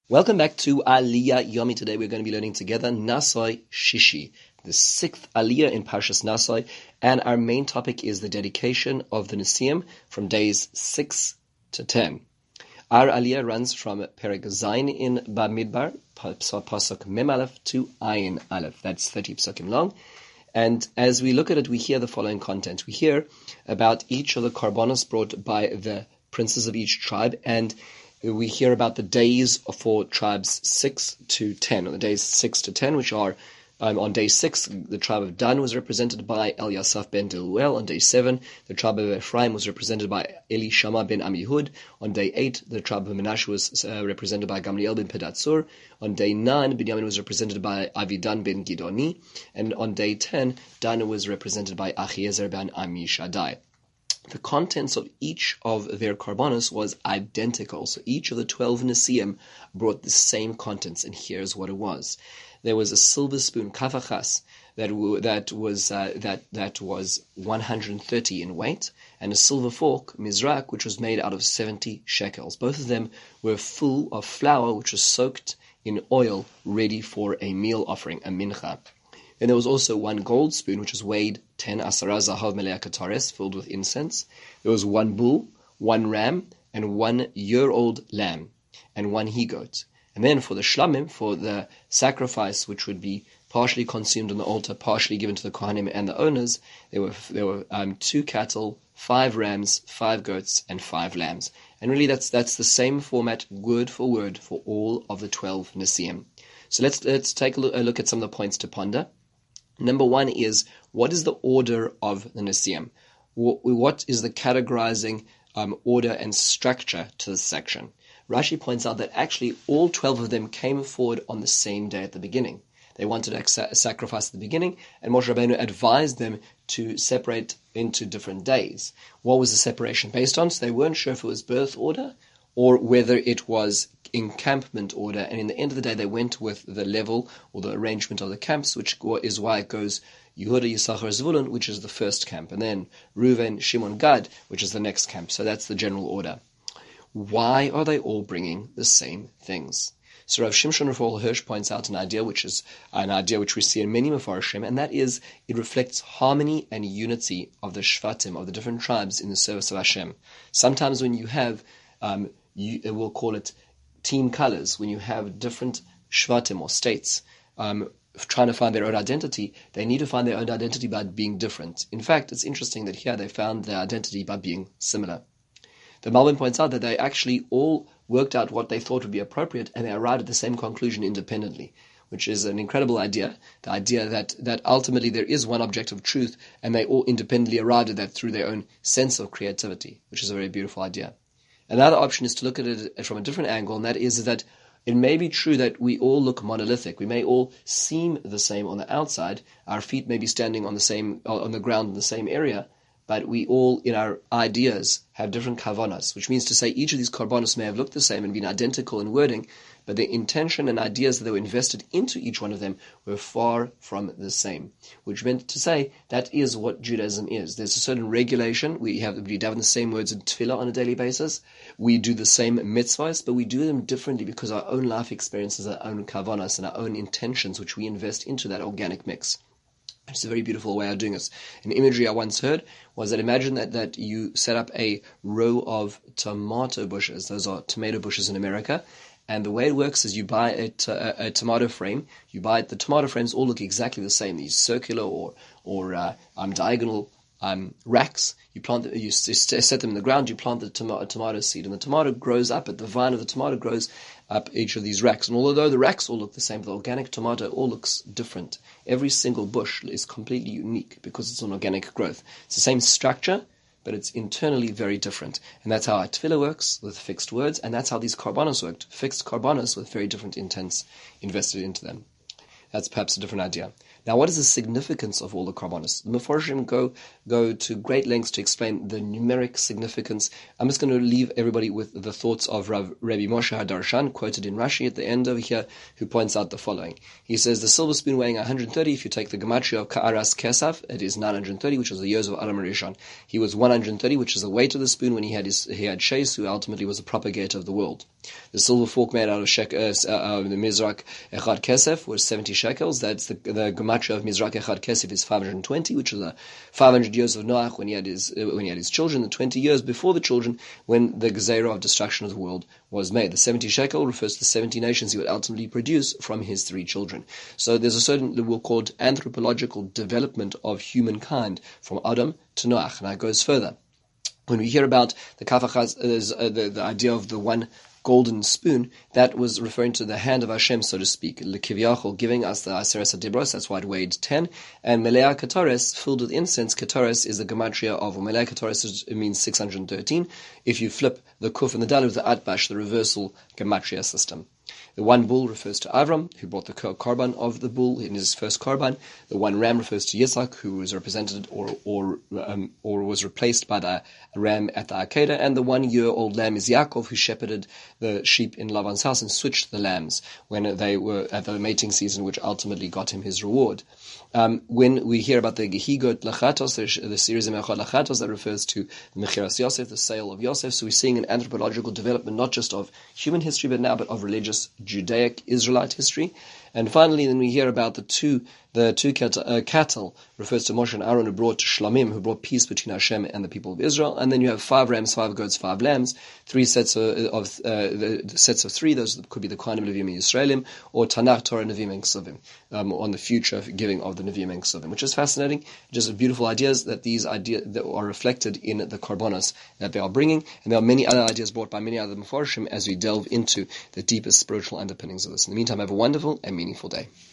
Welcome back to Aliyah Yomi. Today we're going to be learning together Nasai Shishi, the sixth Aliyah in Parshas Nasai, and our main topic is the dedication of the Nesiim from days 6 to 10. Our Aliyah runs from Perek Zayin in Bamidbar, Pasuk Mem Aleph to Ayin Aleph. That's 30 psukim long. And as we look at it, we hear the following content. We hear about each of the korbanos brought by the princes of each tribe, and we hear about the days for tribes 6 to 10, or the days 6 to 10, which are, on day 6, the tribe of Dan was represented by Eliasaph ben Deluel. On day 7, the tribe of Ephraim was represented by Elishama ben Amihud. On day 8, the tribe of Menashe was represented by Gamliel ben Pedatsur. On day 9, Binyamin was represented by Avidan ben Gidoni. And on day 10, Dan was represented by Achiezer ben Amishadai. The contents of each of their korbanos was identical. So each of the 12 Nesiim brought the same contents, and here's what it was. There was a silver spoon, kafachas, that was 130 in weight, and a silver fork, mizrak, which was made out of 70 shekels. Both of them were full of flour, which was soaked in oil, ready for a meal offering, a mincha. Then there was also one gold spoon, which was weighed 10 asara zahav melea katares, filled with incense. There was one bull, one ram, and 1 year-old lamb, and 1 he-goat. And then for the shlamim, for the sacrifice, which would be partially consumed on the altar, partially given to the kohanim and the owners, there were 2 cattle, 5 rams, 5 goats, and 5 lambs. And really, that's the same format, word for word, for all of the 12 Nesiim. So let's take a look at some of the points to ponder. Number 1 is, what is the order of the Nesiim? What is the categorizing order and structure to this section? Rashi points out that actually all 12 of them came forward on the same day at the beginning. They wanted to sacrifice at the beginning, and Moshe Rabbeinu advised them to separate into different days. What was the separation based on? So they weren't sure if it was birth order or whether it was encampment order, and in the end of the day they went with the level or the arrangement of the camps, which is why it goes Yehuda, Yisachar, Zvulun, which is the first camp, and then Reuven, Shimon, Gad, which is the next camp. So that's the general order. Why are they all bringing the same things? So Rav Shimshon Raphael Hirsch points out an idea which we see in many Mefarshim, and that is it reflects harmony and unity of the Shvatim, of the different tribes in the service of Hashem. Sometimes when you have, we'll call it team colors, when you have different Shvatim or states trying to find their own identity, they need to find their own identity by being different. In fact, it's interesting that here they found their identity by being similar. The Malbim points out that they actually all worked out what they thought would be appropriate, and they arrived at the same conclusion independently, which is an incredible idea. The idea that ultimately there is one objective truth, and they all independently arrived at that through their own sense of creativity, which is a very beautiful idea. Another option is to look at it from a different angle, and that is that it may be true that we all look monolithic. We may all seem the same on the outside. Our feet may be standing on the ground in the same area, but we all, in our ideas, have different kavanas, which means to say each of these korbanos may have looked the same and been identical in wording, but the intention and ideas that were invested into each one of them were far from the same, which meant to say that is what Judaism is. There's a certain regulation. We daven the same words in tefillah on a daily basis. We do the same mitzvahs, but we do them differently because our own life experiences, our own kavanas, and our own intentions, which we invest into that organic mix. It's a very beautiful way of doing this. An imagery I once heard was that imagine that you set up a row of tomato bushes. Those are tomato bushes in America. And the way it works is you buy a tomato frame. The tomato frames all look exactly the same. These circular or diagonal racks. You set them in the ground. You plant the tomato seed, and the tomato grows up. The vine of the tomato grows up each of these racks. And although the racks all look the same, the organic tomato all looks different. Every single bush is completely unique because it's an organic growth. It's the same structure, but it's internally very different. And that's how our tefillah works with fixed words, and that's how these korbanos worked. Fixed korbanos with very different intents invested into them. That's perhaps a different idea. Now, what is the significance of all the korbanos? The Mefarshim go to great lengths to explain the numeric significance. I'm just going to leave everybody with the thoughts of Rabbi Moshe HaDarshan, quoted in Rashi at the end over here, who points out the following. He says, the silver spoon weighing 130, if you take the gematria of Ka'aras Kesaf, it is 930, which was the years of Adam Rishon. He was 130, which is the weight of the spoon when he had Sheis, who ultimately was the propagator of the world. The silver fork made out of the Mizrak Echad Kesef was 70 shekels. That's the gematria of Mizrak Echad Kesef is 520, which was 500 years of Noach when he had his children, the 20 years before the children when the Gezerah of destruction of the world was made. The 70 shekel refers to the 70 nations he would ultimately produce from his 3 children. So there's a certain, we'll call it anthropological development of humankind from Adam to Noach. And it goes further. When we hear about the kafachaz, the idea of the one golden spoon, that was referring to the hand of Hashem, so to speak. L'kivyachol, giving us the Aseret HaDibros, that's why it weighed 10. And Melea Katares, filled with incense. Katares is the gematria of, Melea Katares means 613. If you flip the kuf and the dal with the atbash, the reversal gematria system. The one bull refers to Avram, who brought the korban of the bull in his first korban. The one ram refers to Yitzhak, who was represented or was replaced by the ram at the Akedah. And the 1 year-old lamb is Yaakov, who shepherded the sheep in Laban's house and switched the lambs when they were at the mating season, which ultimately got him his reward. When we hear about the Gehigot Lachatos, the series of Mechad Lachatos, that refers to Mechiras Yosef, the sale of Yosef. So we're seeing an anthropological development, not just of human history, but of religious Judaic Israelite history. And finally, then we hear about the two cattle, refers to Moshe and Aaron, who brought Shlamim, who brought peace between Hashem and the people of Israel. And then you have 5 rams, 5 goats, 5 lambs, 3 sets of sets of 3. Those could be the Kohanim, Levim, and Yisraelim, or Tanakh, Torah, Nevi'im, and Ksuvim, on the future giving of the Nevi'im and Ksuvim, which is fascinating. Just beautiful ideas that these ideas that are reflected in the korbanos that they are bringing, and there are many other ideas brought by many other Mefarshim as we delve into the deepest spiritual underpinnings of this. In the meantime, have a wonderful and meaningful day.